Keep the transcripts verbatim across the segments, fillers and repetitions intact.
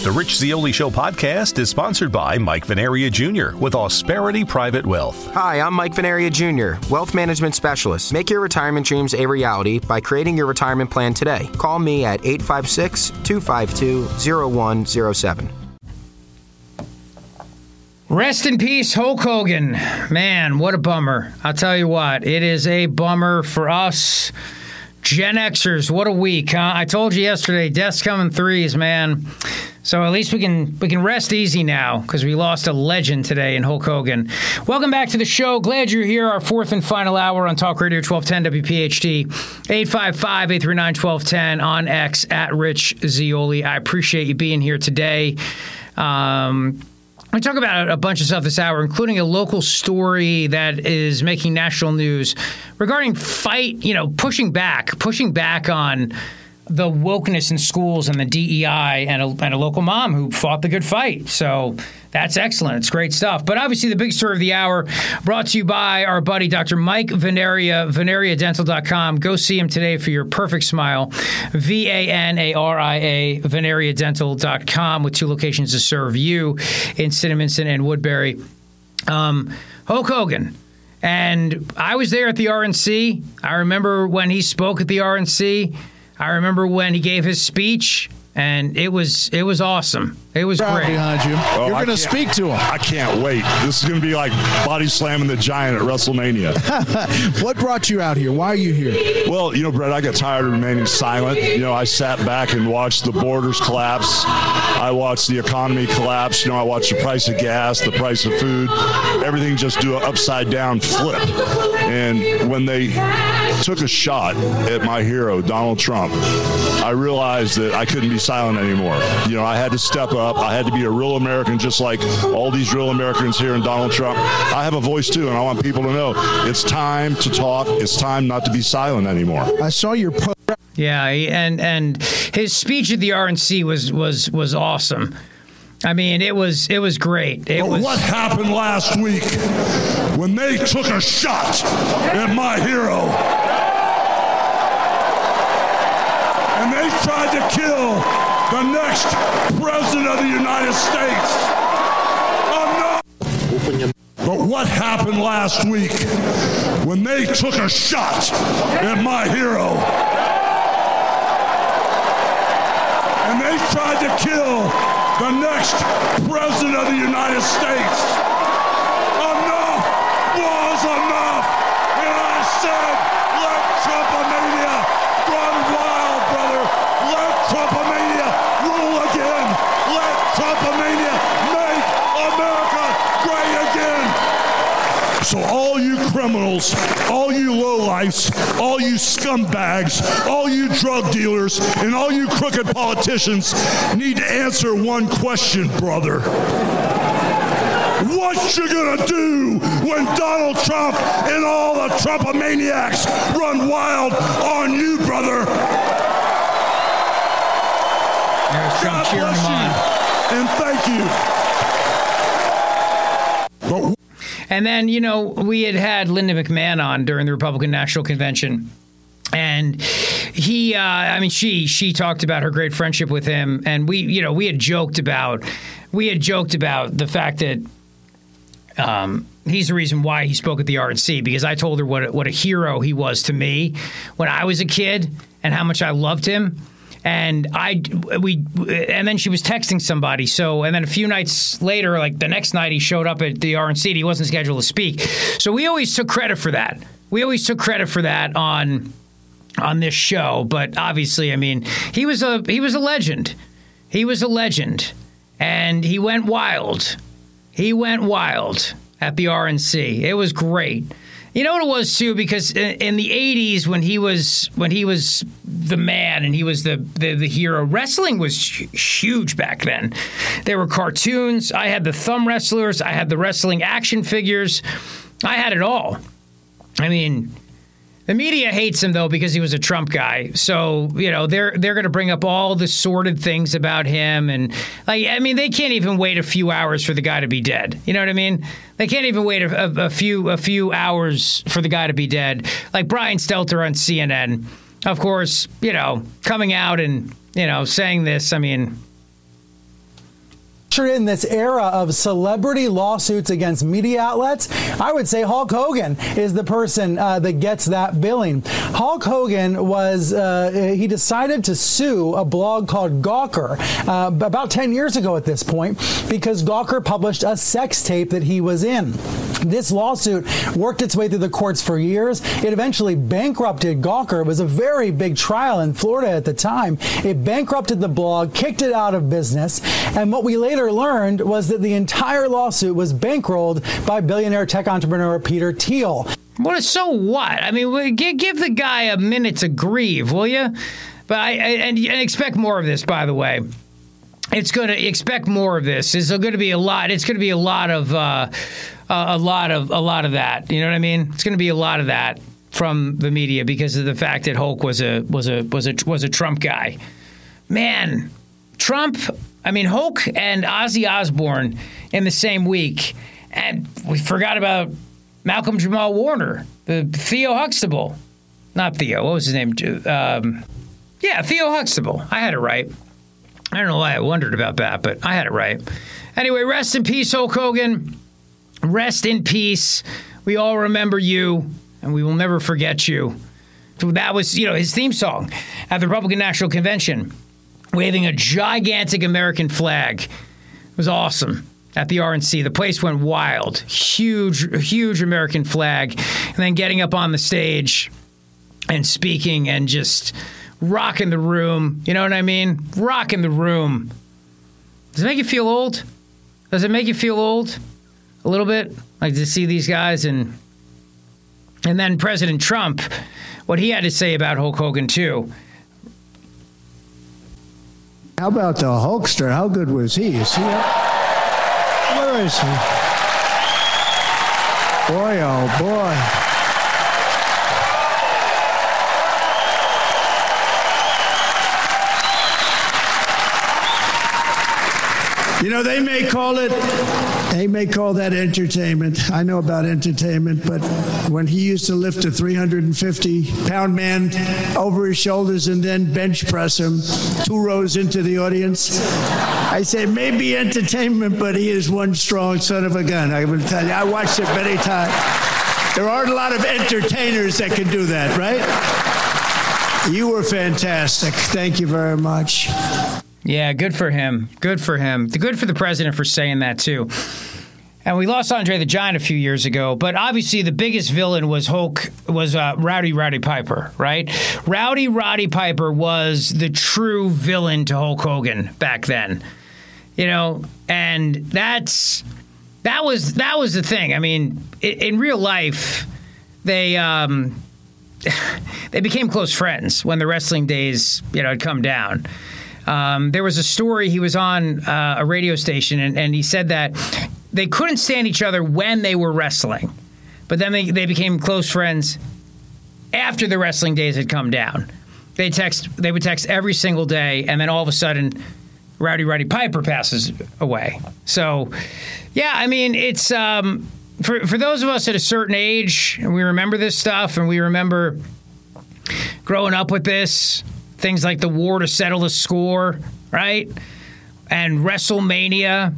The Rich Zeoli Show podcast is sponsored by Mike Veneria Junior with Ausperity Private Wealth. Hi, I'm Mike Veneria Junior, Wealth Management Specialist. Make your retirement dreams a reality by creating your retirement plan today. Call me at eight five six, two five two, zero one zero seven. Rest in peace, Hulk Hogan. Man, what a bummer. I'll tell you what, it is a bummer for us Gen Xers. What a week, huh? I told you yesterday, death's coming threes, man. So at least we can we can rest easy now because we lost a legend today in Hulk Hogan. Welcome back to the show. Glad you're here. Our fourth and final hour on Talk Radio twelve ten W P H D. eight five five, eight three nine, one two one zero on X at Rich Zeoli. I appreciate you being here today. Um... We talk about a bunch of stuff this hour, including a local story that is making national news regarding fight, you know, pushing back, pushing back on the wokeness in schools and the D E I and a, and a local mom who fought the good fight. So that's excellent. It's great stuff. But obviously the big story of the hour brought to you by our buddy, Doctor Mike Veneria, veneria dental dot com. Go see him today for your perfect smile. V A N A R I A, veneria dental dot com, with two locations to serve you in Cinnaminson and Woodbury. Um, Hulk Hogan. And I was there at the R N C. I remember when he spoke at the R N C. I remember when he gave his speech, and it was it was awesome. It was Proud great. Behind you. Oh, You're going to speak to him. I can't wait. This is going to be like body slamming the giant at WrestleMania. What brought you out here? Why are you here? Well, you know, Brett, I got tired of remaining silent. You know, I sat back and watched the borders collapse. I watched the economy collapse. You know, I watched the price of gas, the price of food, everything just do an upside down flip. And when they took a shot at my hero, Donald Trump, I realized that I couldn't be silent anymore. You know, I had to step up. I had to be a real American, just like all these real Americans here in Donald Trump. I have a voice too, and I want people to know it's time to talk. It's time not to be silent anymore. I saw your post. Yeah, and and his speech at the R N C was was was awesome. I mean, it was it was great. It but was what happened last week when they took a shot at my hero and they tried to kill the next president of the United States? Oh, no. But what happened last week when they took a shot at my hero and they tried to kill the next president of the United States? Enough was enough. And I said, let Trumpomania run wild, brother. Let Trumpomania rule again. Let Trumpomania make America great again. So all you criminals, all you lowlifes, all you scumbags, all you drug dealers, and all you crooked politicians need to answer one question, brother. What you gonna do when Donald Trump and all the Trumpomaniacs run wild on you, brother? There's Trump cheering him on. And thank you. But And then, you know, we had had Linda McMahon on during the Republican National Convention. And he, uh, I mean, she she talked about her great friendship with him. And we, you know, we had joked about, we had joked about the fact that um, he's the reason why he spoke at the R N C, because I told her what a, what a hero he was to me when I was a kid and how much I loved him. And I, we, and then she was texting somebody. So, and then a few nights later, like the next night, he showed up at the R N C and he wasn't scheduled to speak. So we always took credit for that. We always took credit for that on, on this show. But obviously, I mean, he was a, he was a legend. He was a legend, and he went wild. He went wild at the R N C. It was great. You know what it was too, because in the eighties when he was when he was the man and he was the the, the hero, wrestling was huge back then. There were cartoons. I had the thumb wrestlers. I had the wrestling action figures. I had it all. I mean, the media hates him though because he was a Trump guy. So, you know, they're they're going to bring up all the sordid things about him, and like I mean, they can't even wait a few hours for the guy to be dead. You know what I mean? They can't even wait a, a, a few a few hours for the guy to be dead. Like Brian Stelter on C N N, of course, you know, coming out and, you know, saying this. I mean, In this era of celebrity lawsuits against media outlets, I would say Hulk Hogan is the person uh, that gets that billing. Hulk Hogan was, uh, he decided to sue a blog called Gawker uh, about ten years ago at this point because Gawker published a sex tape that he was in. This lawsuit worked its way through the courts for years. It eventually bankrupted Gawker. It was a very big trial in Florida at the time. It bankrupted the blog, kicked it out of business, and what we later learned was that the entire lawsuit was bankrolled by billionaire tech entrepreneur Peter Thiel. Well, so what? I mean, give, give the guy a minute to grieve, will you? But I, I and, and expect more of this, by the way. It's going to expect more of this. It's going to be a lot. It's going to be a lot of uh, a lot of a lot of that. You know what I mean? It's going to be a lot of that from the media because of the fact that Hulk was a was a was a was a Trump guy. Man, Trump. I mean, Hulk and Ozzy Osbourne in the same week. And we forgot about Malcolm Jamal Warner, the Theo Huxtable. Not Theo. What was his name? Um, yeah, Theo Huxtable. I had it right. I don't know why I wondered about that, but I had it right. Anyway, rest in peace, Hulk Hogan. Rest in peace. We all remember you, and we will never forget you. That was, you know, his theme song at the Republican National Convention. Waving a gigantic American flag. It was awesome at the R N C. The place went wild. Huge, huge American flag. And then getting up on the stage and speaking and just rocking the room. You know what I mean? Rocking the room. Does it make you feel old? Does it make you feel old? A little bit? Like to see these guys and and then President Trump, what he had to say about Hulk Hogan, too. How about the Hulkster? How good was he? Is he up? Where is he? Boy, oh boy. You know, they may call it, they may call that entertainment. I know about entertainment, but when he used to lift a three hundred fifty pound man over his shoulders and then bench press him two rows into the audience, I say maybe entertainment, but he is one strong son of a gun. I will tell you, I watched it many times. There aren't a lot of entertainers that can do that, right? You were fantastic. Thank you very much. Yeah, good for him. Good for him. Good for the president for saying that, too. And we lost Andre the Giant a few years ago, but obviously the biggest villain was Hulk, was uh, Rowdy Roddy Piper, right? Rowdy Roddy Piper was the true villain to Hulk Hogan back then. You know, and that's that was that was the thing. I mean, in, in real life, they um, they became close friends when the wrestling days, you know, had come down. Um, there was a story, he was on uh, a radio station, and, and he said that they couldn't stand each other when they were wrestling. But then they, they became close friends after the wrestling days had come down. They text, they would text every single day, and then all of a sudden, Rowdy Roddy Piper passes away. So, yeah, I mean, it's um, for for those of us at a certain age, and we remember this stuff, and we remember growing up with this. Things like the war to settle the score, right? And WrestleMania,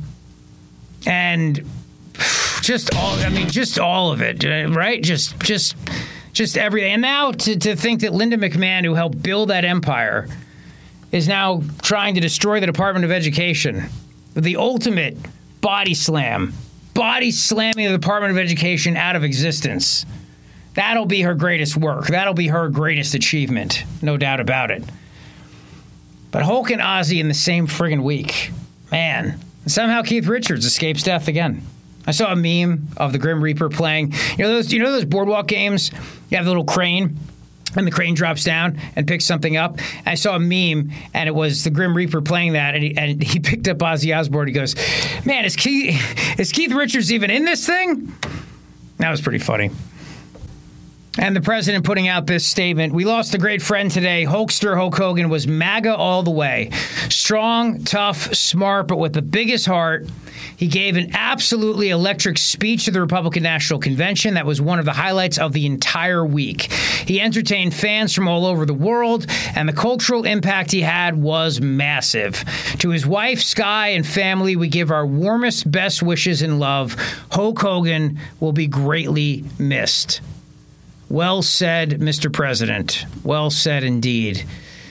and just all, I mean, just all of it, right? Just, just, just everything. And now to, to think that Linda McMahon, who helped build that empire, is now trying to destroy the Department of Education. The ultimate body slam, body slamming the Department of Education out of existence. That'll be her greatest work. That'll be her greatest achievement, no doubt about it. But Hulk and Ozzy in the same friggin' week. Man. Somehow Keith Richards escapes death again. I saw a meme of the Grim Reaper playing. You know those, you know those boardwalk games? You have the little crane, and the crane drops down and picks something up. I saw a meme, and it was the Grim Reaper playing that, and he, and he picked up Ozzy Osbourne. He goes, man, is Keith, is Keith Richards even in this thing? That was pretty funny. And the president putting out this statement, we lost a great friend today. Hulkster Hulk Hogan was MAGA all the way. Strong, tough, smart, but with the biggest heart. He gave an absolutely electric speech to the Republican National Convention that was one of the highlights of the entire week. He entertained fans from all over the world, and the cultural impact he had was massive. To his wife, Sky, and family, we give our warmest, best wishes and love. Hulk Hogan will be greatly missed. Well said, Mister President. Well said indeed.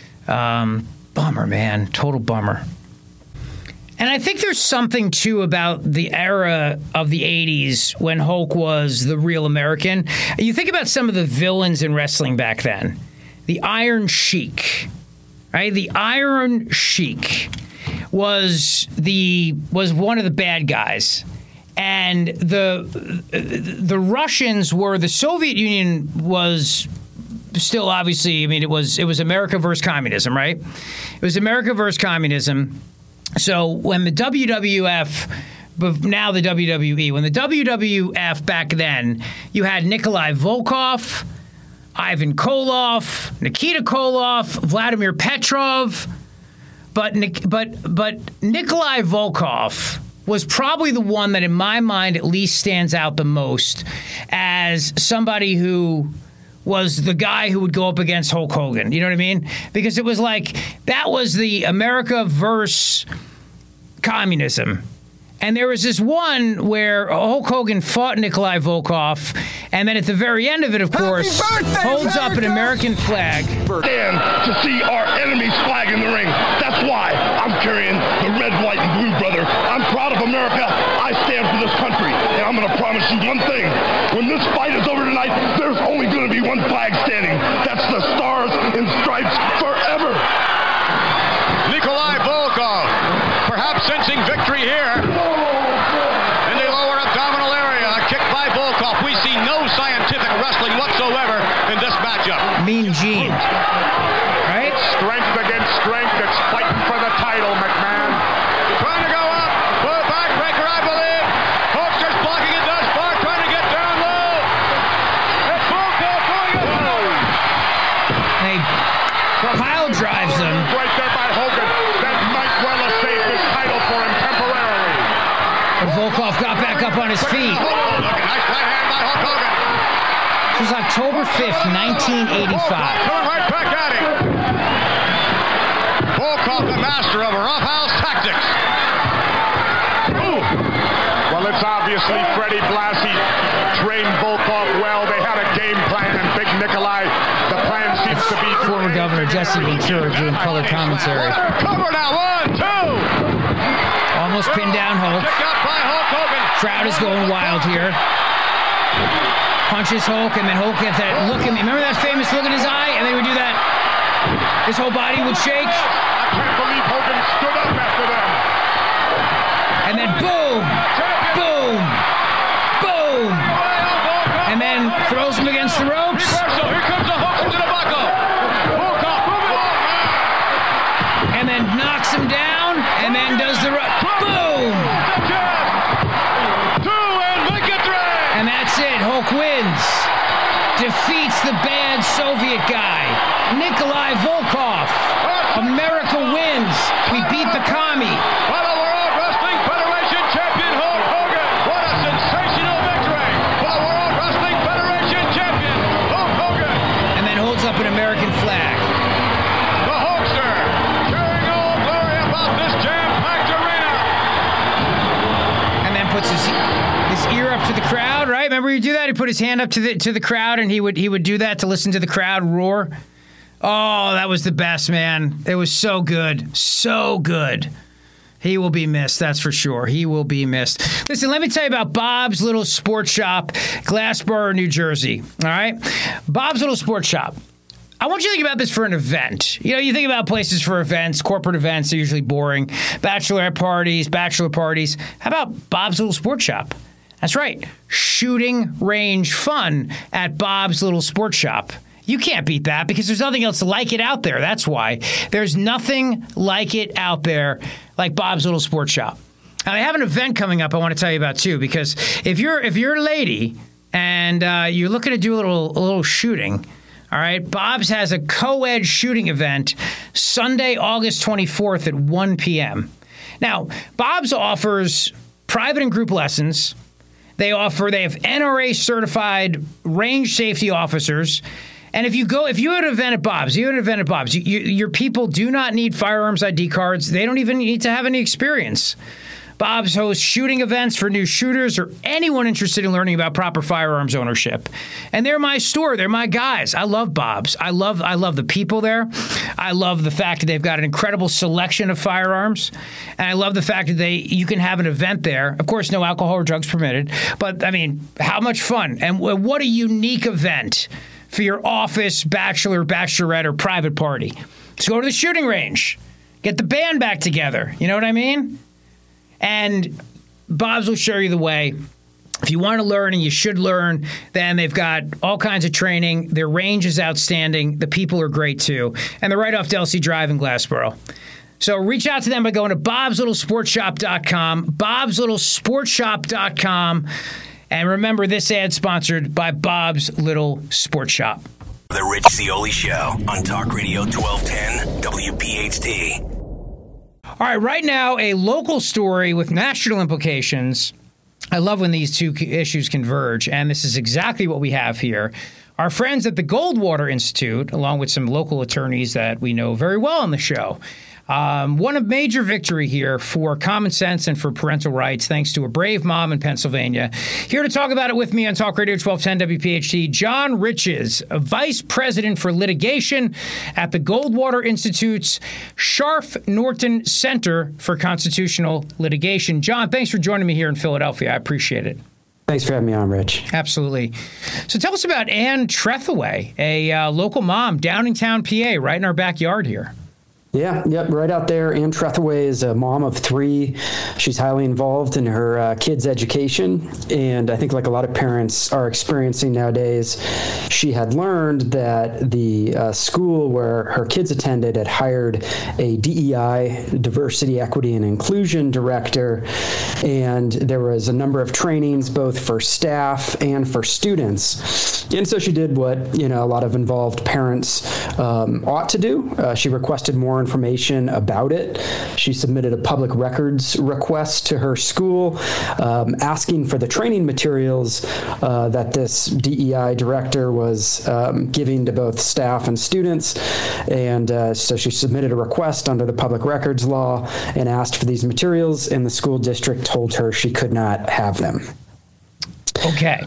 Um, bummer, man. Total bummer. And I think there's something, too, about the era of the eighties when Hulk was the real American. You think about some of the villains in wrestling back then. The Iron Sheik, right? The Iron Sheik was the was one of the bad guys. And the the Russians were, the Soviet Union was still obviously, I mean, it was it was America versus communism, right? It was America versus communism. So when the W W F, but now the W W E, when the W W F back then, you had Nikolai Volkov, Ivan Koloff, Nikita Koloff, Vladimir Petrov, but but but Nikolai Volkov was probably the one that in my mind at least stands out the most as somebody who was the guy who would go up against Hulk Hogan. You know what I mean? Because it was like, that was the America versus communism. And there was this one where Hulk Hogan fought Nikolai Volkov, and then at the very end of it, of course, birthday, holds America! Up an American flag. Stand to see our enemy's flag in the ring. That's why I'm carrying the red, white, and blue, brother. I'm proud of America. I stand for this country. And I'm going to promise you one thing. When this fight is over tonight, there's only going to be one flag standing. That's the Stars and Stripes forever. Nikolai Volkov, perhaps sensing victory here. In the lower abdominal area, a kick by Volkov. We see no scientific wrestling whatsoever in this matchup. Mean Gene. Right? Strength against strength. It's fighting for the title, McMahon. Trying to go up. Well, backbreaker, I believe. Hulkster's blocking it thus far, trying to get down low. It's Volkov going up low. They pile drives him. Right there by Hogan. That might well have saved this title for him temporarily. But Volkov got back up on his feet. Oh, look, a nice right hand by Hulk Hogan. This was October fifth, nineteen eighty-five. Coming right back at him. Volkov, the master of roughhouse tactics. Ooh. Well, it's obviously Freddie Blassie trained Volkov well. They had a game plan, and Big Nikolai, the plan seems to be... Former Governor Jesse Ventura doing color commentary. Cover now, one, two. Almost pinned down Hulk. Kick out by Hulk Hogan. Crowd is going wild here. Punches Hulk, and then Hulk gets that look in. Remember that famous look in his eye? And they would do that. His whole body would shake. I can't believe Hogan stood up after that. And then boom, boom, boom. And then throws him against the ropes. Reversal. Here comes the hook into the buckle. Volkov moving on. And then knocks him down. And then does the ro- boom. Two and victory. And that's it. Hulk wins. Defeats the bad Soviet guy, Nikolai Volkov. America wins. We beat the commie. By the World Wrestling Federation champion Hulk Hogan. What a sensational victory for the World Wrestling Federation champion Hulk Hogan. And then holds up an American flag. The Hulkster carrying all glory about this jam-packed arena. And then puts his his ear up to the crowd, right? Remember he do that? He put his hand up to the to the crowd, and he would he would do that to listen to the crowd roar. Oh, that was the best, man. It was so good. So good. He will be missed, that's for sure. He will be missed. Listen, let me tell you about Bob's Little Sports Shop, Glassboro, New Jersey. All right? Bob's Little Sports Shop. I want you to think about this for an event. You know, you think about places for events, corporate events, they're usually boring. Bachelorette parties, bachelor parties. How about Bob's Little Sports Shop? That's right. Shooting range fun at Bob's Little Sports Shop. You can't beat that because there's nothing else like it out there. That's why. There's nothing like it out there like Bob's Little Sports Shop. Now, they have an event coming up I want to tell you about, too, because if you're if you're a lady and uh, you're looking to do a little a little shooting, all right, Bob's has a co-ed shooting event Sunday, August twenty-fourth at one p.m. Now, Bob's offers private and group lessons. They offer, they have N R A certified range safety officers. And if you go, if you had an event at Bob's, you had an event at Bob's, you, you, your people do not need firearms I D cards. They don't even need to have any experience. Bob's hosts shooting events for new shooters or anyone interested in learning about proper firearms ownership. And they're my store. They're my guys. I love Bob's. I love I love the people there. I love the fact that they've got an incredible selection of firearms. And I love the fact that they you can have an event there. Of course, no alcohol or drugs permitted. But, I mean, how much fun. And what a unique event for your office, bachelor, bachelorette, or private party. Let's go to the shooting range. Get the band back together. You know what I mean? And Bob's will show you the way. If you want to learn, and you should learn, then they've got all kinds of training. Their range is outstanding. The people are great, too. And they're right off Delsey Drive in Glassboro. So reach out to them by going to bobs little sports shop dot com, bobs little sports shop dot com. And remember, this ad sponsored by Bob's Little Sports Shop. The Rich Zeoli Show on Talk Radio twelve ten W P H T. All right, right now, a local story with national implications. I love when these two issues converge, and this is exactly what we have here. Our friends at the Goldwater Institute, along with some local attorneys that we know very well on the show, Um, won a major victory here for common sense and for parental rights, thanks to a brave mom in Pennsylvania. Here to talk about it with me on Talk Radio twelve ten W P H T, John Riches, Vice President for Litigation at the Goldwater Institute's Scharf Norton Center for Constitutional Litigation. John, thanks for joining me here in Philadelphia. I appreciate it. Thanks for having me on, Rich. Absolutely. So tell us about Ann Trethaway, a uh, local mom, Downingtown, P A, right in our backyard here. Yeah, yep, right out there. Ann Trethaway is a mom of three. She's highly involved in her uh, kids' education, and I think like a lot of parents are experiencing nowadays, she had learned that the uh, school where her kids attended had hired a D E I, Diversity, Equity, and Inclusion director, and there was a number of trainings both for staff and for students. And so she did what, you know, a lot of involved parents um, ought to do. Uh, she requested more information about it. She submitted a public records request to her school, um, asking for the training materials uh, that this D E I director was um, giving to both staff and students. And uh, so she submitted a request under the public records law and asked for these materials, and the school district told her she could not have them. Okay.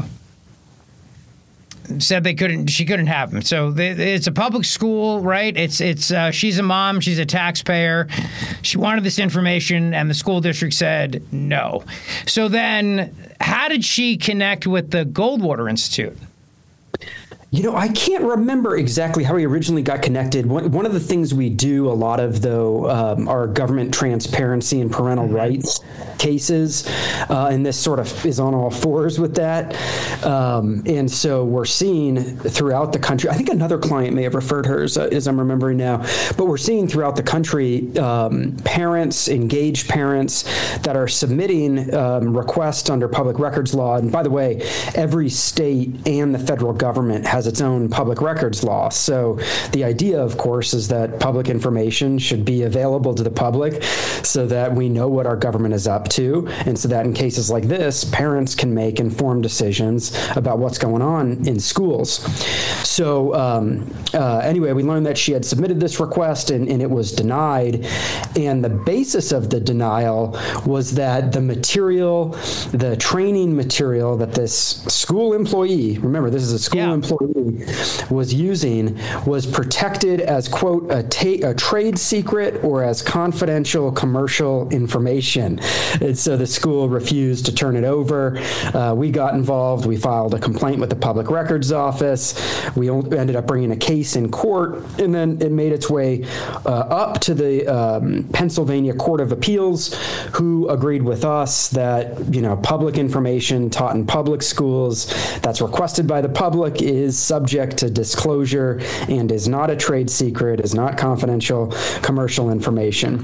Said they couldn't, she couldn't have them. So they, it's a public school, right? It's, it's, uh, she's a mom, she's a taxpayer. She wanted this information, and the school district said no. So then how did she connect with the Goldwater Institute? You know, I can't remember exactly how we originally got connected. One, one of the things we do a lot of, though, um, are government transparency and parental mm-hmm. rights cases, uh, and this sort of is on all fours with that. Um, and so we're seeing throughout the country, I think another client may have referred her, as, as I'm remembering now, but we're seeing throughout the country um, parents, engaged parents that are submitting um, requests under public records law. And by the way, every state and the federal government has its own public records law. So the idea, of course, is that public information should be available to the public so that we know what our government is up to, and so that in cases like this, parents can make informed decisions about what's going on in schools. So um, uh, anyway, we learned that she had submitted this request, and, and it was denied. And the basis of the denial was that the material, the training material that this school employee, remember, this is a school yeah. employee, was using was protected as, quote, a, ta- a trade secret or as confidential commercial information. And so the school refused to turn it over. Uh, we got involved. We filed a complaint with the Public Records Office. We ended up bringing a case in court, and then it made its way uh, up to the um, Pennsylvania Court of Appeals, who agreed with us that, you know, public information taught in public schools that's requested by the public is subject to disclosure and is not a trade secret, is not confidential commercial information.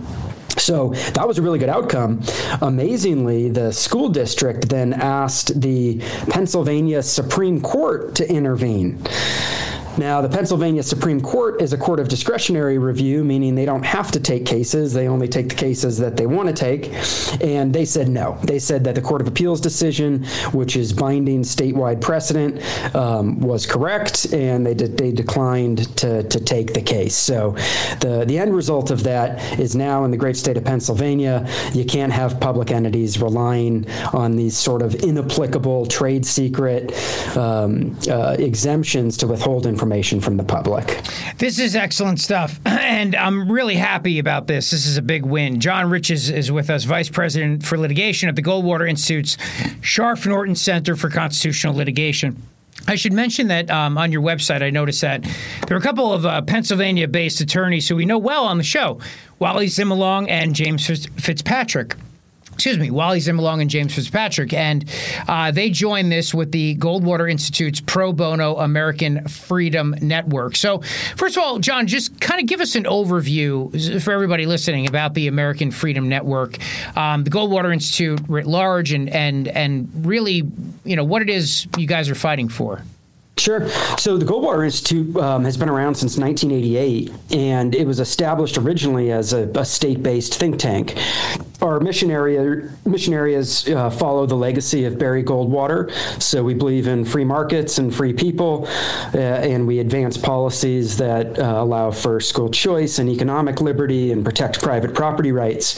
So that was a really good outcome. Amazingly, the school district then asked the Pennsylvania Supreme Court to intervene. Now, the Pennsylvania Supreme Court is a court of discretionary review, meaning they don't have to take cases. They only take the cases that they want to take. And they said no. They said that the Court of Appeals decision, which is binding statewide precedent, um, was correct, and they de- they declined to, to take the case. So the, the end result of that is now in the great state of Pennsylvania, you can't have public entities relying on these sort of inapplicable trade secret um, uh, exemptions to withhold information. information from the public. This is excellent stuff, and I'm really happy about this. This is a big win. John Rich is, is with us, Vice President for Litigation at the Goldwater Institute's Scharf Norton Center for Constitutional Litigation. I should mention that um, on your website, I noticed that there are a couple of uh, Pennsylvania-based attorneys who we know well on the show, Wally Zimmerlong and James Fitzpatrick. Excuse me, Wally Zimmerlong and James Fitzpatrick, and uh, they joined this with the Goldwater Institute's Pro Bono American Freedom Network. So, first of all, John, just kind of give us an overview for everybody listening about the American Freedom Network, um, the Goldwater Institute writ large, and and and really, you know, what it is you guys are fighting for. Sure. So the Goldwater Institute um, has been around since nineteen eighty-eight, and it was established originally as a, a state-based think tank. Our mission area mission areas uh, follow the legacy of Barry Goldwater. So we believe in free markets and free people, uh, and we advance policies that uh, allow for school choice and economic liberty and protect private property rights.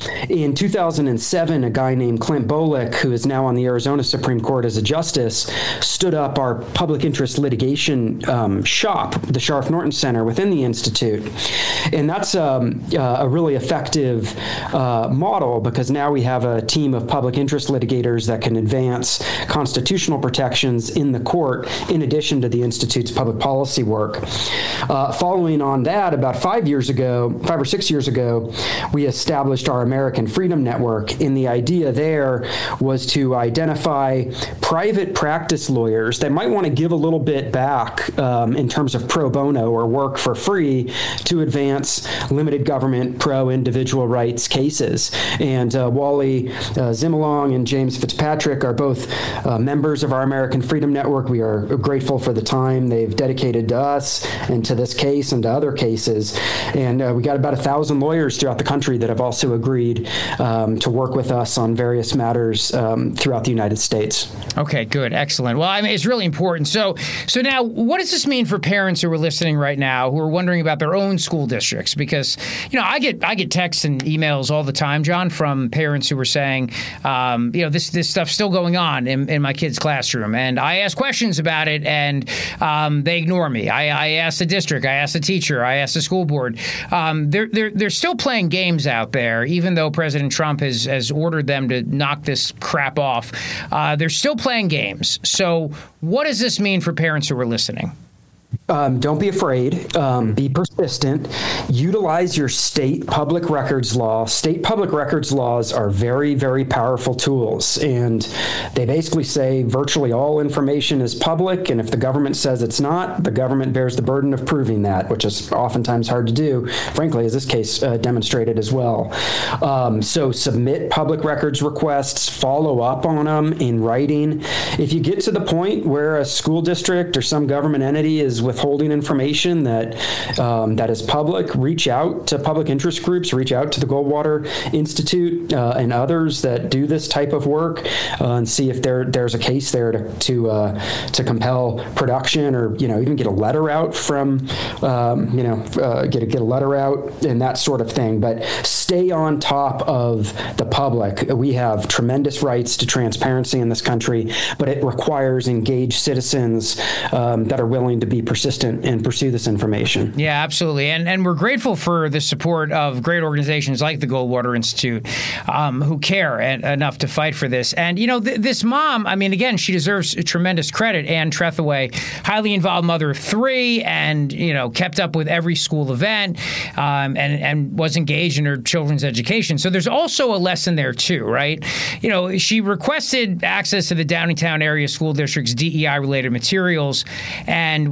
In two thousand seven, a guy named Clint Bolick, who is now on the Arizona Supreme Court as a justice, stood up our public interest litigation um, shop, the Scharf Norton Center within the Institute. And that's um, uh, a really effective uh, model, because now we have a team of public interest litigators that can advance constitutional protections in the court, in addition to the Institute's public policy work. Uh, following on that, about five years ago, five or six years ago, we established our American Freedom Network. And the idea there was to identify private practice lawyers that might want to give a little bit back um, in terms of pro bono or work for free to advance limited government pro-individual rights cases. And uh, Wally uh, Zimmerlong and James Fitzpatrick are both uh, members of our American Freedom Network. We are grateful for the time they've dedicated to us and to this case and to other cases. And uh, we got about a thousand lawyers throughout the country that have also agreed um, to work with us on various matters um, throughout the United States. Okay, good. Excellent. Well, I mean, it's really important. So, so now what does this mean for parents who are listening right now who are wondering about their own school districts? Because, you know, I get I get texts and emails all the time, John, from parents who are saying, um, you know, this this stuff's still going on in, in my kid's classroom. And I ask questions about it, and um, they ignore me. I, I ask the district, I ask the teacher, I ask the school board. Um, they're, they're, they're still playing games out there, even though President Trump has, has ordered them to knock this crap off. Uh, they're still playing games. So what does this mean for parents who are listening? Um, don't be afraid. Um, be persistent. Utilize your state public records law. State public records laws are very, very powerful tools. And they basically say virtually all information is public. And if the government says it's not, the government bears the burden of proving that, which is oftentimes hard to do, frankly, as this case uh, demonstrated as well. Um, so submit public records requests, follow up on them in writing. If you get to the point where a school district or some government entity is withholding information that um, that is public, reach out to public interest groups, reach out to the Goldwater Institute uh, and others that do this type of work, uh, and see if there there's a case there to to, uh, to compel production, or you know even get a letter out from um, you know uh, get a get a letter out and that sort of thing. But stay on top of the public. We have tremendous rights to transparency in this country, but it requires engaged citizens um, that are willing to be persistent and pursue this information. Yeah, absolutely. And and we're grateful for the support of great organizations like the Goldwater Institute um, who care and, enough to fight for this. And, you know, th- this mom, I mean, again, she deserves tremendous credit. Ann Trethewey, highly involved mother of three, and, you know, kept up with every school event um, and, and was engaged in her children's education. So there's also a lesson there, too, right? You know, she requested access to the Downingtown area school district's D E I-related materials and was told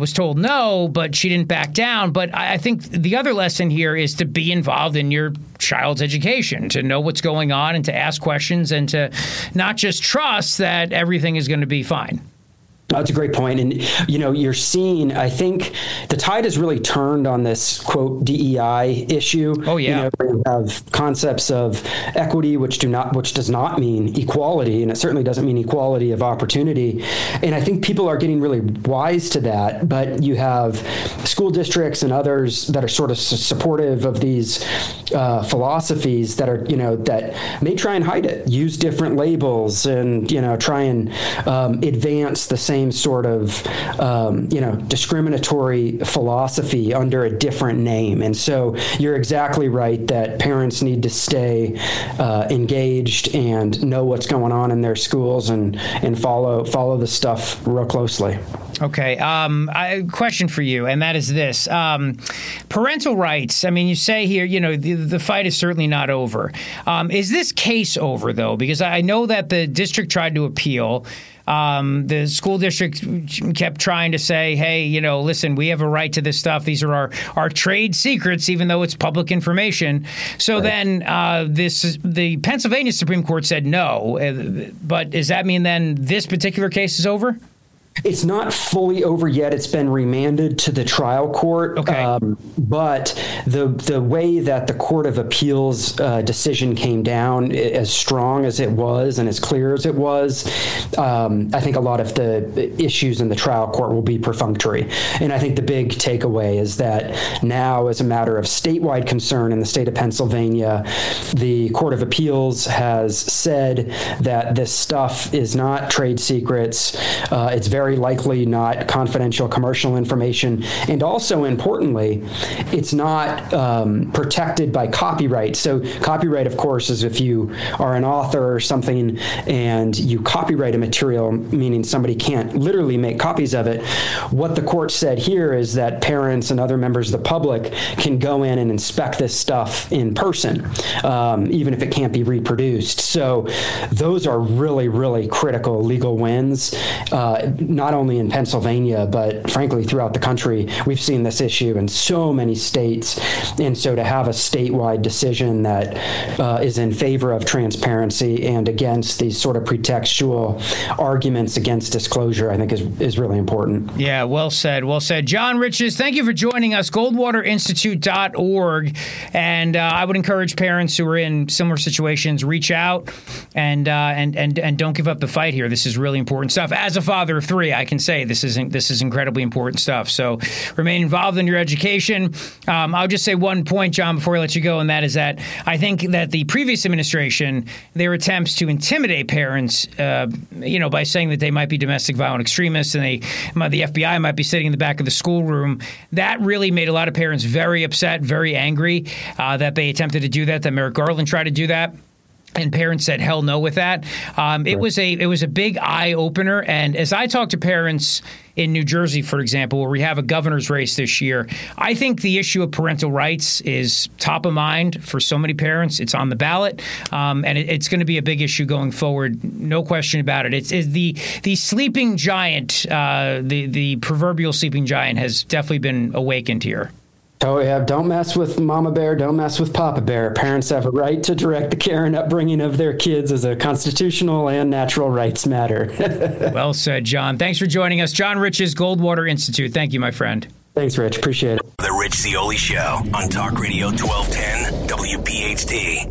no, but she didn't back down. But I think the other lesson here is to be involved in your child's education, to know what's going on and to ask questions and to not just trust that everything is going to be fine. That's a great point. And, you know, you're seeing, I think the tide has really turned on this, quote, D E I issue. Oh, yeah. You know, we have concepts of equity, which do not, which does not mean equality. And it certainly doesn't mean equality of opportunity. And I think people are getting really wise to that. But you have school districts and others that are sort of supportive of these uh, philosophies that are, you know, that may try and hide it, use different labels and, you know, try and um, advance the same same sort of, um, you know, discriminatory philosophy under a different name. And so you're exactly right that parents need to stay uh, engaged and know what's going on in their schools and, and follow follow the stuff real closely. Okay. Um, I, question for you, and that is this. Um, parental rights, I mean, you say here, you know, the, the fight is certainly not over. Um, is this case over, though? Because I know that the district tried to appeal. Um, the school district kept trying to say, hey, you know, listen, we have a right to this stuff. These are our, our trade secrets, even though it's public information. So right. then uh, this the Pennsylvania Supreme Court said no. But does that mean then this particular case is over? It's not fully over yet. It's been remanded to the trial court. Okay. Um, but the the way that the Court of Appeals uh, decision came down, as strong as it was and as clear as it was, um, I think a lot of the issues in the trial court will be perfunctory. And I think the big takeaway is that now, as a matter of statewide concern in the state of Pennsylvania, the Court of Appeals has said that this stuff is not trade secrets. Uh, it's very Very likely not confidential commercial information. And also, importantly, it's not um, protected by copyright. So copyright, of course, is if you are an author or something and you copyright a material, meaning somebody can't literally make copies of it. What the court said here is that parents and other members of the public can go in and inspect this stuff in person, um, even if it can't be reproduced. So those are really, really critical legal wins. Uh, not only in Pennsylvania, but frankly, throughout the country. We've seen this issue in so many states. And so to have a statewide decision that uh, is in favor of transparency and against these sort of pretextual arguments against disclosure, I think is, is really important. Yeah, well said. Well said. John Riches, thank you for joining us, goldwater institute dot org. And uh, I would encourage parents who are in similar situations, reach out and, uh, and, and, and don't give up the fight here. This is really important stuff. As a father of three, I can say this is this is incredibly important stuff. So remain involved in your education. Um, I'll just say one point, John, before I let you go, and that is that I think that the previous administration, their attempts to intimidate parents, uh, you know, by saying that they might be domestic violent extremists and they, the F B I might be sitting in the back of the schoolroom, that really made a lot of parents very upset, very angry uh, that they attempted to do that, that Merrick Garland tried to do that. And parents said, hell no with that. Um, it was a it was a big eye opener. And as I talk to parents in New Jersey, for example, where we have a governor's race this year, I think the issue of parental rights is top of mind for so many parents. It's on the ballot, um, and it, it's going to be a big issue going forward. No question about it. It's, it's the the sleeping giant, uh, the the proverbial sleeping giant, has definitely been awakened here. Oh, yeah. Don't mess with Mama Bear. Don't mess with Papa Bear. Parents have a right to direct the care and upbringing of their kids as a constitutional and natural rights matter. Well said, John. Thanks for joining us. John Riches, Goldwater Institute. Thank you, my friend. Thanks, Rich. Appreciate it. The Rich Zeoli Show on Talk Radio twelve ten W P H T.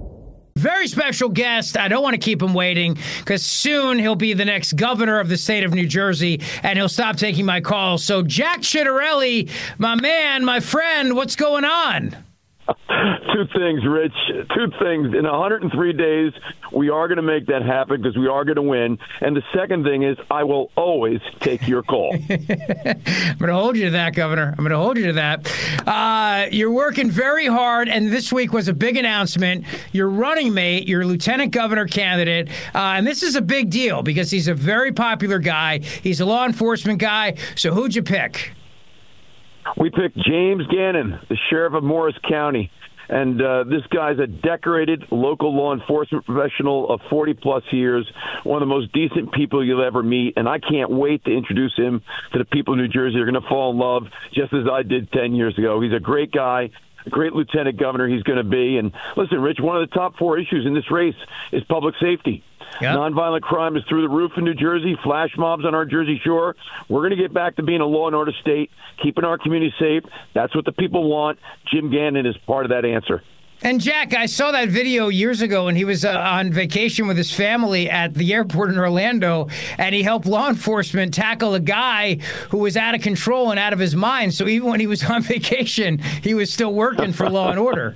Very special guest. I don't want to keep him waiting because soon he'll be the next governor of the state of New Jersey and he'll stop taking my calls. So Jack Ciattarelli, my man, my friend, what's going on? Two things, Rich. Two things. In one hundred three days, we are going to make that happen because we are going to win. And the second thing is I will always take your call. I'm going to hold you to that, Governor. I'm going to hold you to that. Uh, you're working very hard, and this week was a big announcement. Your running mate, your lieutenant governor candidate, uh, and this is a big deal because he's a very popular guy. He's a law enforcement guy. So who'd you pick? We picked James Gannon, the sheriff of Morris County. And uh, this guy's a decorated local law enforcement professional of forty-plus years, one of the most decent people you'll ever meet. And I can't wait to introduce him to the people of New Jersey. They're going to fall in love just as I did ten years ago. He's a great guy. A great lieutenant governor he's going to be. And listen, Rich, one of the top four issues in this race is public safety. Yep. Nonviolent crime is through the roof in New Jersey, flash mobs on our Jersey shore. We're going to get back to being a law and order state, keeping our community safe. That's what the people want. Jim Gannon is part of that answer. And, Jack, I saw that video years ago when he was uh, on vacation with his family at the airport in Orlando, and he helped law enforcement tackle a guy who was out of control and out of his mind. So even when he was on vacation, he was still working for law and order.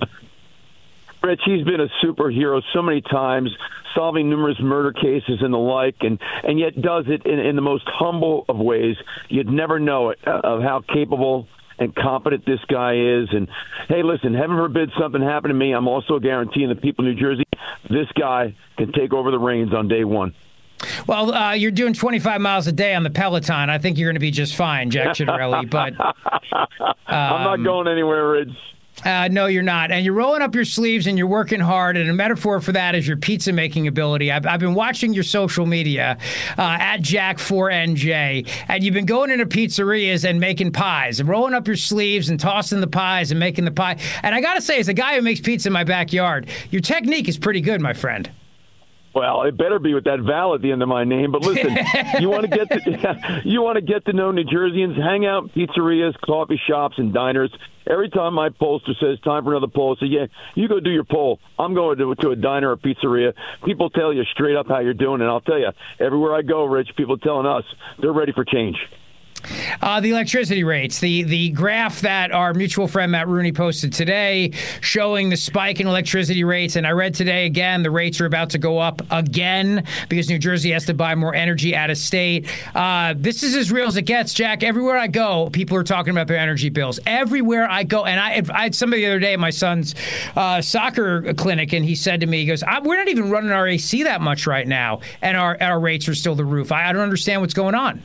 Rich, he's been a superhero so many times, solving numerous murder cases and the like, and, and yet does it in, in the most humble of ways. You'd never know it, uh, of how capable and competent this guy is. And, hey, listen, heaven forbid something happen to me. I'm also guaranteeing the people of New Jersey this guy can take over the reins on day one. Well, uh, you're doing twenty-five miles a day on the Peloton. I think you're going to be just fine, Jack Ciattarelli. But um, I'm not going anywhere, Rich. Uh, no, you're not. And you're rolling up your sleeves and you're working hard. And a metaphor for that is your pizza making ability. I've, I've been watching your social media uh, at Jack four N J. And you've been going into pizzerias and making pies and rolling up your sleeves and tossing the pies and making the pie. And I got to say, as a guy who makes pizza in my backyard, your technique is pretty good, my friend. Well, it better be with that vowel at the end of my name. But listen, you want to get to you want to get to know New Jerseyans. Hang out in pizzerias, coffee shops, and diners. Every time my pollster says time for another poll, I say, yeah, you go do your poll. I'm going to, to a diner or pizzeria. People tell you straight up how you're doing, and I'll tell you, everywhere I go, Rich, people are telling us they're ready for change. Uh, the electricity rates, the the graph that our mutual friend Matt Rooney posted today showing the spike in electricity rates. And I read today, again, the rates are about to go up again because New Jersey has to buy more energy out of state. Uh, this is as real as it gets, Jack. Everywhere I go, people are talking about their energy bills. Everywhere I go. And I, I had somebody the other day at my son's uh, soccer clinic, and he said to me, he goes, we're not even running our A C that much right now, and our, our rates are still the roof. I, I don't understand what's going on.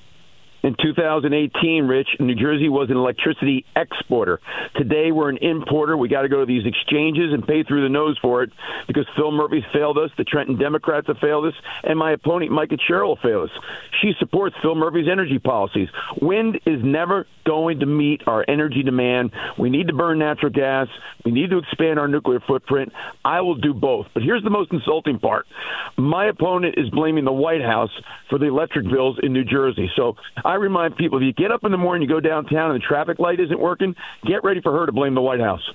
In two thousand eighteen, Rich, New Jersey was an electricity exporter. Today, we're an importer. We got to go to these exchanges and pay through the nose for it because Phil Murphy's failed us, the Trenton Democrats have failed us, and my opponent, Micah Sherrill, failed us. She supports Phil Murphy's energy policies. Wind is never going to meet our energy demand. We need to burn natural gas. We need to expand our nuclear footprint. I will do both. But here's the most insulting part. My opponent is blaming the White House for the electric bills in New Jersey. So I remind people, if you get up in the morning, you go downtown and the traffic light isn't working, get ready for her to blame the White House.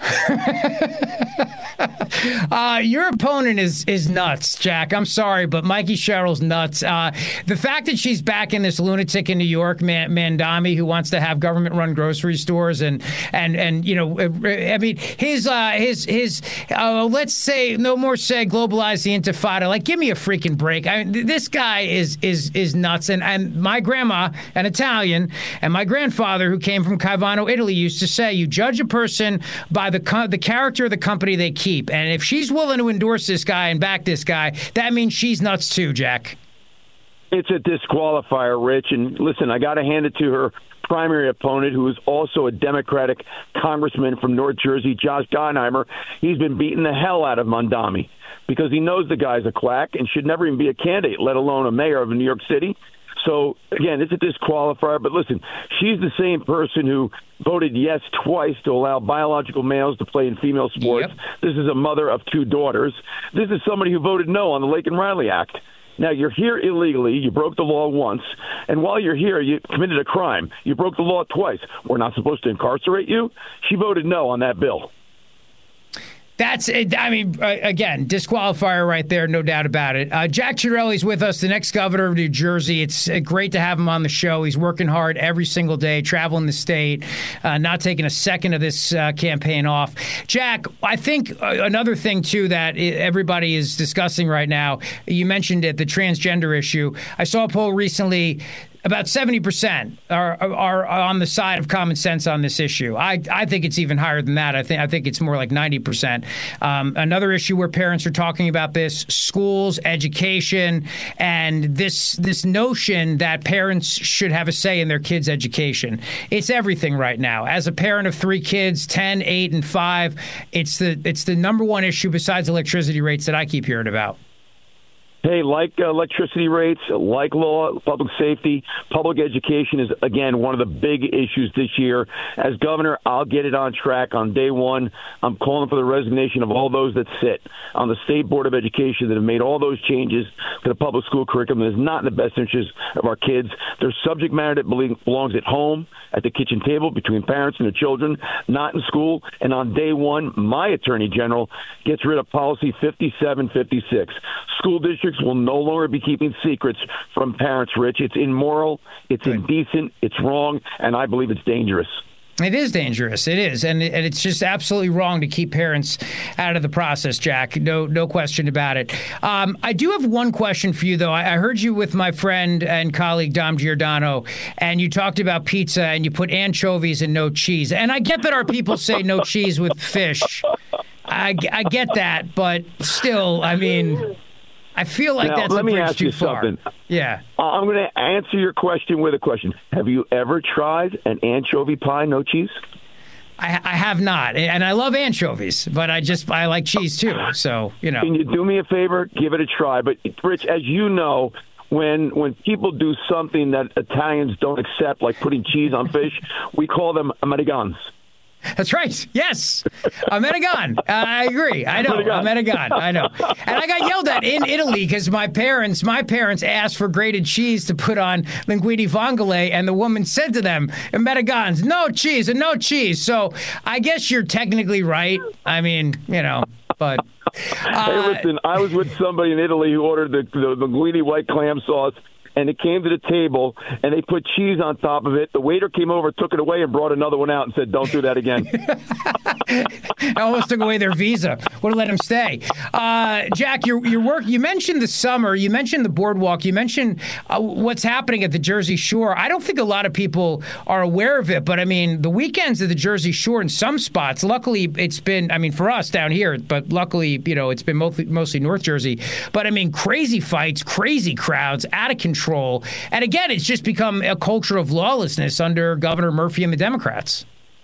uh, your opponent is is nuts, Jack. I'm sorry, but Mikey Sherrill's nuts. Uh, the fact that she's back in this lunatic in New York, Man- Mandami, who wants to have government-run grocery stores, and and and you know, I mean, his uh, his his uh, let's say no more say globalize the Intifada. Like, give me a freaking break. I mean, this guy is is is nuts. And and my grandma, an Italian, and my grandfather, who came from Caivano, Italy, used to say, you judge a person by the co- the character of the company they keep. And if she's willing to endorse this guy and back this guy, that means she's nuts too, Jack. It's a disqualifier, Rich. And listen, I got to hand it to her primary opponent, who is also a Democratic congressman from North Jersey, Josh Gottheimer. He's been beating the hell out of Mandami because he knows the guy's a quack and should never even be a candidate, let alone a mayor of New York City. So, again, it's a disqualifier. But listen, she's the same person who voted yes twice to allow biological males to play in female sports. Yep. This is a mother of two daughters. This is somebody who voted no on the Lake and Riley Act. Now, you're here illegally. You broke the law once. And while you're here, you committed a crime. You broke the law twice. We're not supposed to incarcerate you? She voted no on that bill. That's, I mean, again, disqualifier right there, no doubt about it. Uh, Jack Ciattarelli's with us, the next governor of New Jersey. It's great to have him on the show. He's working hard every single day, traveling the state, uh, not taking a second of this uh, campaign off. Jack, I think another thing, too, that everybody is discussing right now, you mentioned it, the transgender issue. I saw a poll recently. about seventy percent are, are are on the side of common sense on this issue. I, I think it's even higher than that. I think I think it's more like ninety percent. Um, another issue where parents are talking about this: schools, education, and this this notion that parents should have a say in their kids' education. It's everything right now. As a parent of three kids, ten, eight, and five, it's the it's the number one issue besides electricity rates that I keep hearing about. Hey, like uh, electricity rates, like law, public safety, public education is, again, one of the big issues this year. As governor, I'll get it on track on day one. I'm calling for the resignation of all those that sit on the State Board of Education that have made all those changes to the public school curriculum that is not in the best interest of our kids. There's subject matter that belongs at home, at the kitchen table, between parents and their children, not in school. And on day one, my Attorney General gets rid of Policy fifty-seven fifty-six. School districts will no longer be keeping secrets from parents, Rich. It's immoral, it's indecent, it's wrong, and I believe it's dangerous. It is dangerous. It is. And, and it's just absolutely wrong to keep parents out of the process, Jack. No no question about it. Um, I do have one question for you, though. I, I heard you with my friend and colleague Dom Giordano, and you talked about pizza, and you put anchovies and no cheese. And I get that our people say no cheese with fish. I, I get that, but still, I mean... I feel like now, that's let a me bridge ask too you far. something. Yeah. I'm going to answer your question with a question. Have you ever tried an anchovy pie, no cheese? I, I have not, and I love anchovies, but I just I like cheese too. So you know. Can you do me a favor? Give it a try. But Rich, as you know, when when people do something that Italians don't accept, like putting cheese on fish, we call them Americans. That's right. Yes. American. Uh, I agree. I know. American. I know. And I got yelled at in Italy because my parents, my parents asked for grated cheese to put on linguine vongole, and the woman said to them, Americans, no cheese and no cheese. So I guess you're technically right. I mean, you know, but... Uh, hey, listen, I was with somebody in Italy who ordered the, the, the linguine white clam sauce, and it came to the table, and they put cheese on top of it. The waiter came over, took it away, and brought another one out and said, don't do that again. I almost took away their visa. Would have let him stay. Uh, Jack, your your work, you mentioned the summer, you mentioned the boardwalk, you mentioned uh, what's happening at the Jersey Shore. I don't think a lot of people are aware of it, but, I mean, the weekends at the Jersey Shore in some spots, luckily it's been, I mean, for us down here, but luckily, you know, it's been mostly, mostly North Jersey. But, I mean, crazy fights, crazy crowds, out of control. And again, it's just become a culture of lawlessness under Governor Murphy and the Democrats.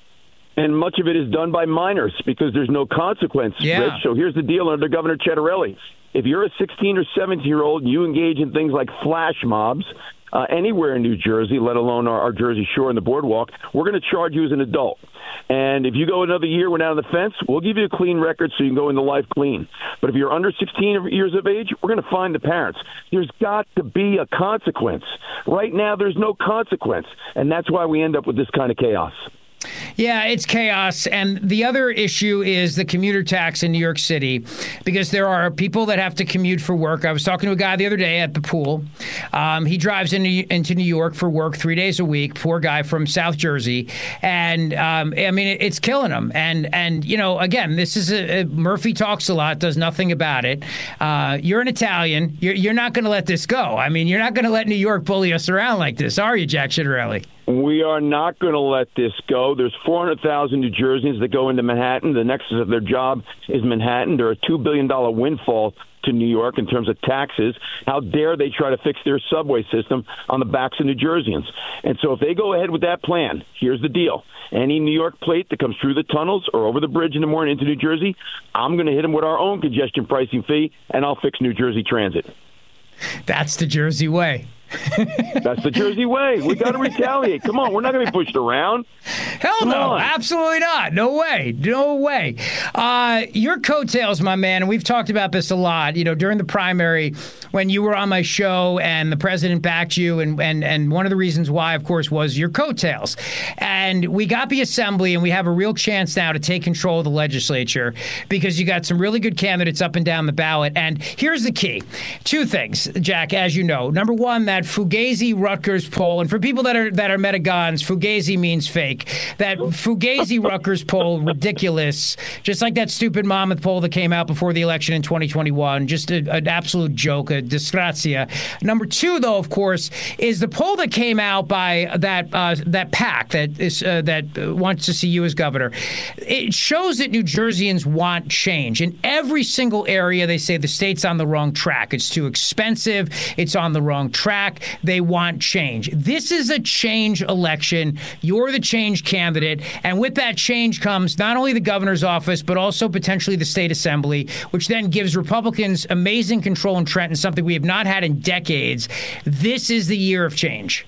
And much of it is done by minors because there's no consequence, yeah. Rich. So here's the deal under Governor Cettarelli. If you're a sixteen or seventeen-year-old and you engage in things like flash mobs uh, anywhere in New Jersey, let alone our, our Jersey Shore and the boardwalk, we're going to charge you as an adult. And if you go another year without on the fence, we'll give you a clean record so you can go into life clean. But if you're under sixteen years of age, we're going to find the parents. There's got to be a consequence. Right now, there's no consequence. And that's why we end up with this kind of chaos. Yeah, it's chaos. And the other issue is the commuter tax in New York City, because there are people that have to commute for work. I was talking to a guy the other day at the pool. Um, he drives into, into New York for work three days a week, poor guy from South Jersey. And, um, I mean, it, it's killing him. And, and you know, again, this is a, a Murphy talks a lot, does nothing about it. Uh, you're an Italian. You're, you're not going to let this go. I mean, you're not going to let New York bully us around like this, are you, Jack Cettarelli? We are not going to let this go. There's four hundred thousand New Jerseyans that go into Manhattan. The nexus of their job is Manhattan. They're a two billion dollars windfall to New York in terms of taxes. How dare they try to fix their subway system on the backs of New Jerseyans? And so if they go ahead with that plan, here's the deal. Any New York plate that comes through the tunnels or over the bridge in the morning into New Jersey, I'm going to hit them with our own congestion pricing fee, and I'll fix New Jersey Transit. That's the Jersey way. That's the Jersey way. We got to retaliate. Come on, we're not going to be pushed around. Hell Come no, on. Absolutely not. No way. No way. Uh, your coattails, my man, and we've talked about this a lot, you know, during the primary when you were on my show and the president backed you, and, and, and one of the reasons why, of course, was your coattails. And we got the assembly, and we have a real chance now to take control of the legislature because you got some really good candidates up and down the ballot. And here's the key. Two things, Jack, as you know. Number one, that Fugazi Rutgers poll, and for people that are that are metagons, Fugazi means fake. That Fugazi Rutgers poll, ridiculous. Just like that stupid Monmouth poll that came out before the election in twenty twenty-one. Just a, an absolute joke, a disgrazia. Number two, though, of course, is the poll that came out by that uh, that PAC that is uh, that wants to see you as governor. It shows that New Jerseyans want change. In every single area, they say the state's on the wrong track. It's too expensive. It's on the wrong track. They want change. This is a change election. You're the change candidate. And with that change comes not only the governor's office, but also potentially the state assembly, which then gives Republicans amazing control in Trenton, something we have not had in decades. This is the year of change.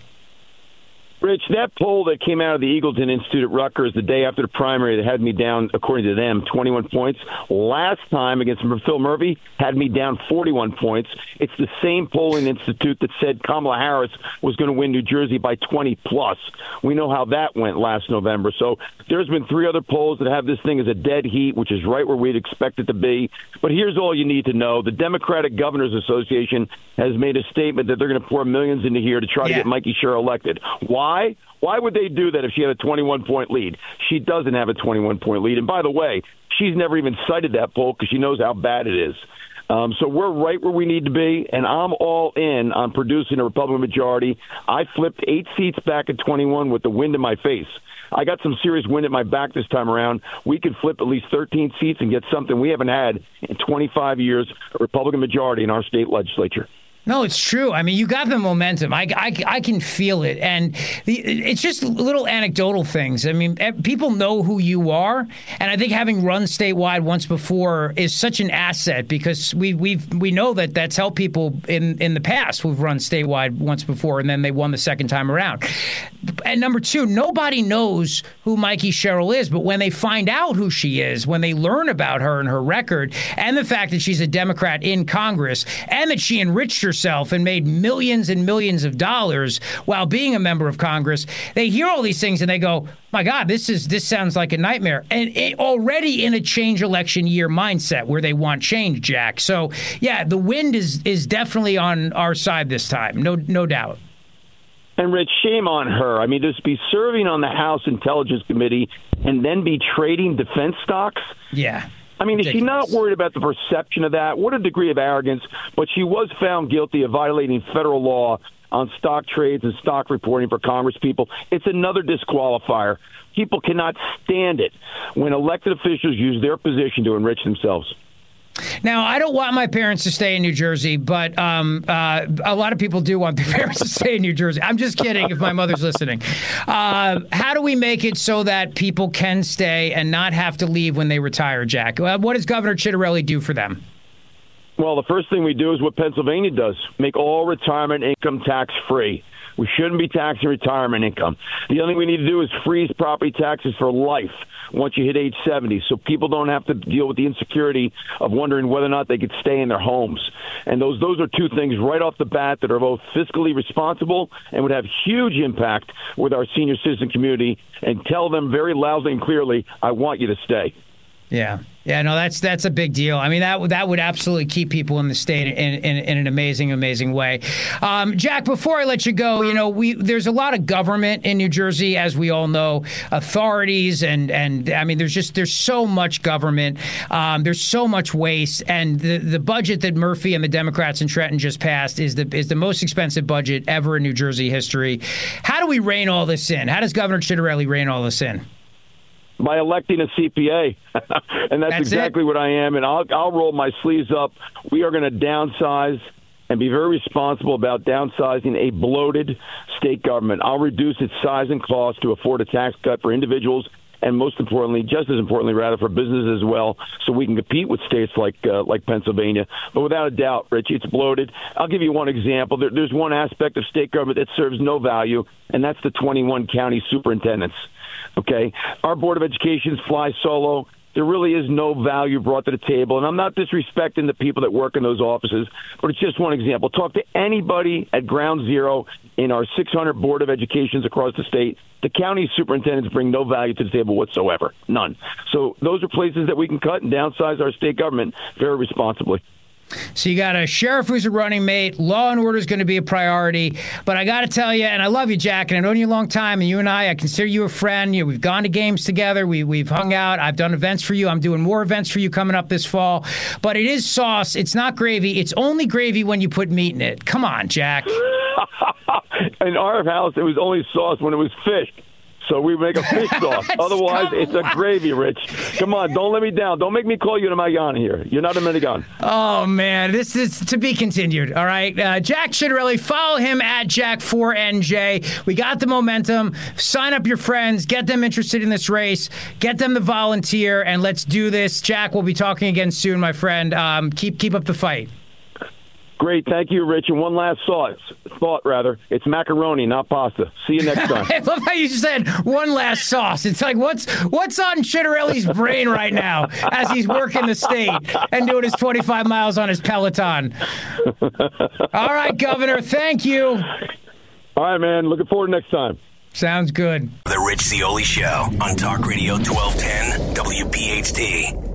Rich, that poll that came out of the Eagleton Institute at Rutgers the day after the primary that had me down, according to them, twenty-one points. Last time against Phil Murphy had me down forty-one points. It's the same polling institute that said Kamala Harris was going to win New Jersey by twenty plus. We know how that went last November. So there's been three other polls that have this thing as a dead heat, which is right where we'd expect it to be. But here's all you need to know. The Democratic Governors Association has made a statement that they're going to pour millions into here to try yeah. to get Mikey Sherrill elected. Why? Why? Why would they do that if she had a twenty-one point lead? She doesn't have a twenty-one point lead. And by the way, she's never even cited that poll because she knows how bad it is. Um, so we're right where we need to be, and I'm all in on producing a Republican majority. I flipped eight seats back at twenty-one with the wind in my face. I got some serious wind at my back this time around. We could flip at least thirteen seats and get something we haven't had in twenty-five years, a Republican majority in our state legislature. No, it's true. I mean, you got the momentum. I, I, I can feel it. And the, it's just little anecdotal things. I mean, people know who you are. And I think having run statewide once before is such an asset because we we we know that that's helped people in, in the past who've run statewide once before and then they won the second time around. And number two, nobody knows who Mikey Sherrill is. But when they find out who she is, when they learn about her and her record and the fact that she's a Democrat in Congress and that she enriched herself and made millions and millions of dollars while being a member of Congress, they hear all these things and they go, my God, this is this sounds like a nightmare. And it, already in a change election year mindset where they want change, Jack. So, yeah, the wind is is definitely on our side this time. No, no doubt. And, Rich, shame on her. I mean, just be serving on the House Intelligence Committee and then be trading defense stocks? Yeah. I mean, Ridiculous. Is she not worried about the perception of that? What a degree of arrogance. But she was found guilty of violating federal law on stock trades and stock reporting for Congress people. It's another disqualifier. People cannot stand it when elected officials use their position to enrich themselves. Now, I don't want my parents to stay in New Jersey, but um, uh, a lot of people do want their parents to stay in New Jersey. I'm just kidding if my mother's listening. Uh, how do we make it so that people can stay and not have to leave when they retire, Jack? Uh, what does Governor Chitterelli do for them? Well, the first thing we do is what Pennsylvania does, make all retirement income tax-free. We shouldn't be taxing retirement income. The other thing we need to do is freeze property taxes for life once you hit age seventy, so people don't have to deal with the insecurity of wondering whether or not they could stay in their homes. And those those are two things right off the bat that are both fiscally responsible and would have huge impact with our senior citizen community, and tell them very loudly and clearly, I want you to stay. Yeah. Yeah, no, that's that's a big deal. I mean, that that would absolutely keep people in the state in, in, in an amazing, amazing way. Um, Jack, before I let you go, you know, we there's a lot of government in New Jersey, as we all know, authorities, and and I mean, there's just there's so much government, um, there's so much waste, and the the budget that Murphy and the Democrats in Trenton just passed is the is the most expensive budget ever in New Jersey history. How do we rein all this in? How does Governor Chitterelli rein all this in? By electing a C P A. And that's, that's exactly it. What I am. And I'll, I'll roll my sleeves up. We are going to downsize and be very responsible about downsizing a bloated state government. I'll reduce its size and cost to afford a tax cut for individuals and, most importantly, just as importantly, rather, for businesses as well, so we can compete with states like uh, like Pennsylvania. But without a doubt, Rich, it's bloated. I'll give you one example. There, there's one aspect of state government that serves no value, and that's the twenty-one county superintendents. Okay, our Board of Education flies solo. There really is no value brought to the table. And I'm not disrespecting the people that work in those offices, but it's just one example. Talk to anybody at ground zero in our six hundred Board of Educations across the state. The county superintendents bring no value to the table whatsoever. None. So those are places that we can cut and downsize our state government very responsibly. So you got a sheriff who's a running mate. Law and order is going to be a priority. But I got to tell you, and I love you, Jack, and I've known you a long time, and you and I, I consider you a friend. You know, we've gone to games together. We, we've hung out. I've done events for you. I'm doing more events for you coming up this fall. But it is sauce. It's not gravy. It's only gravy when you put meat in it. Come on, Jack. In our house, it was only sauce when it was fish. So we make a fish sauce. Otherwise, it's a gravy, Rich. Come on, don't let me down. Don't make me call you to Magana here. You're not a minigun. Oh, man. This is to be continued, all right? Uh, Jack Ciattarelli, follow him at Jack four N J. We got the momentum. Sign up your friends. Get them interested in this race. Get them to volunteer, and let's do this. Jack, we'll be talking again soon, my friend. Um, keep keep up the fight. Great. Thank you, Rich. And one last thought, thought rather. It's macaroni, not pasta. See you next time. I love how you said one last sauce. It's like, what's what's on Ciattarelli's brain right now as he's working the state and doing his twenty-five miles on his Peloton? All right, Governor. Thank you. All right, man. Looking forward to next time. Sounds good. The Rich Zeoli Show on Talk Radio twelve ten W P H T.